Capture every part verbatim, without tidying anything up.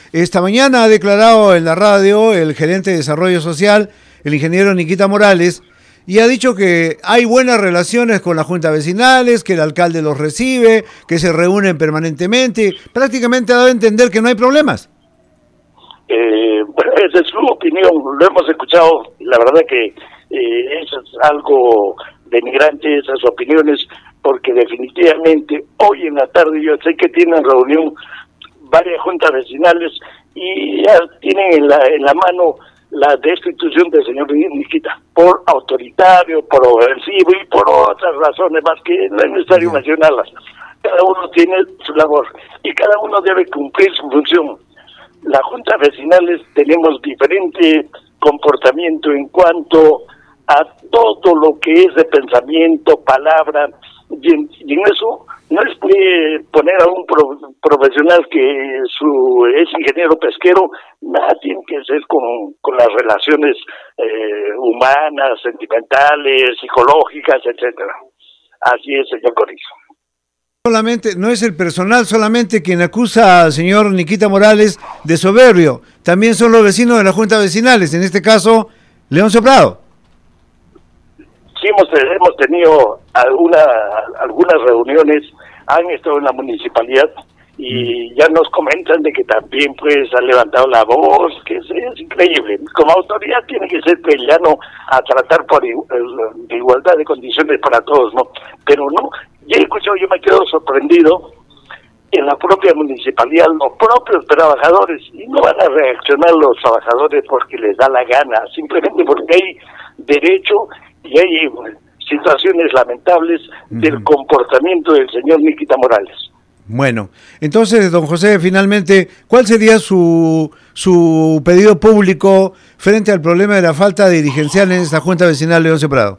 Esta mañana ha declarado en la radio el gerente de Desarrollo Social, el ingeniero Nikita Morales, y ha dicho que hay buenas relaciones con las juntas vecinales, que el alcalde los recibe, que se reúnen permanentemente. Prácticamente ha dado a entender que no hay problemas. Eh, bueno, esa es su opinión, lo hemos escuchado. La verdad que eh, eso es algo denigrante, esas opiniones, porque definitivamente hoy en la tarde yo sé que tienen reunión varias juntas vecinales y ya tienen en la, en la mano la destitución del señor Nikita por autoritario, por ofensivo y por otras razones más que no es necesario mencionarlas. Cada uno tiene su labor y cada uno debe cumplir su función. Las juntas vecinales tenemos diferente comportamiento en cuanto a todo lo que es de pensamiento, palabra, y en, y en eso no les puede poner a un pro, profesional que su es ingeniero pesquero, nada tiene que ser con, con las relaciones eh, humanas, sentimentales, psicológicas, etcétera. Así es, señor Corizo. Solamente, no es el personal solamente quien acusa al señor Nikita Morales de soberbio, también son los vecinos de las juntas vecinales, en este caso, Leoncio Prado. Sí, hemos, hemos tenido alguna, algunas reuniones, han estado en la municipalidad y ya nos comentan de que también pues han levantado la voz, que es, es increíble. Como autoridad tiene que ser llano a tratar por igualdad de condiciones para todos, ¿no? Pero no, ya he escuchado, yo me quedo sorprendido en la propia municipalidad, los propios trabajadores, y no van a reaccionar los trabajadores porque les da la gana, simplemente porque hay derecho y hay situaciones lamentables uh-huh. del comportamiento del señor Nikita Morales. Bueno, entonces, don José, finalmente, ¿cuál sería su su pedido público frente al problema de la falta dirigencial en esta Junta Vecinal Leoncio Prado?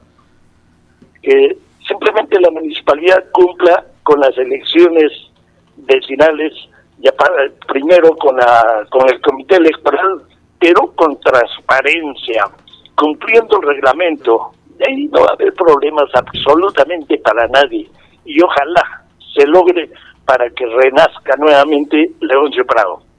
Que simplemente la municipalidad cumpla con las elecciones vecinales, ya para, primero con la con el comité electoral, pero con transparencia, cumpliendo el reglamento. Y ahí no va a haber problemas absolutamente para nadie. Y ojalá se logre para que renazca nuevamente Leoncio Prado.